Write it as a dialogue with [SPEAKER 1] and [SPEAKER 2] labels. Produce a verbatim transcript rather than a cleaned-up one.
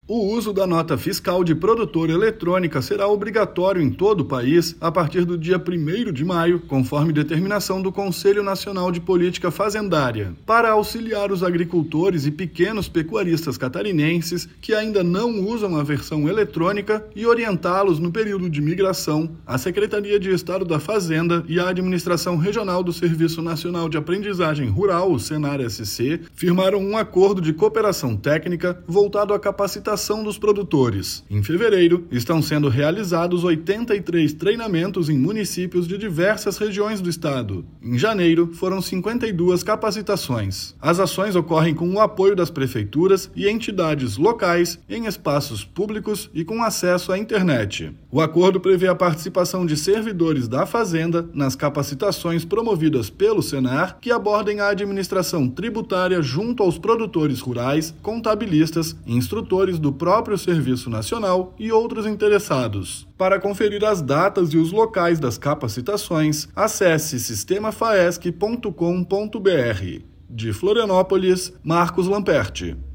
[SPEAKER 1] O uso da nota fiscal de produtor eletrônica será obrigatório em todo o país a partir do dia primeiro de maio, conforme determinação do Conselho Nacional de Política Fazendária, para auxiliar os agricultores e pequenos pecuaristas catarinenses que ainda não usam a versão eletrônica e orientá-los no período de migração. A Secretaria de Estado da Fazenda e a Administração Regional do Serviço Nacional de Aprendizagem Rural, o Senar S C, firmaram um acordo de cooperação técnica voltado à capacitação dos produtores. Em fevereiro, estão sendo realizados oitenta e três treinamentos em municípios de diversas regiões do estado. Em janeiro, foram cinquenta e duas capacitações. As ações ocorrem com o apoio das prefeituras e entidades locais em espaços públicos e com acesso à internet. O acordo prevê a participação de servidores da Fazenda nas capacitações promovidas pelo Senar, que abordem a administração tributária junto aos produtores rurais, contabilistas, instrutores do próprio Serviço Nacional e outros interessados. Para conferir as datas e os locais das capacitações, acesse sistema faesc ponto com ponto br. De Florianópolis, Marcos Lamperti.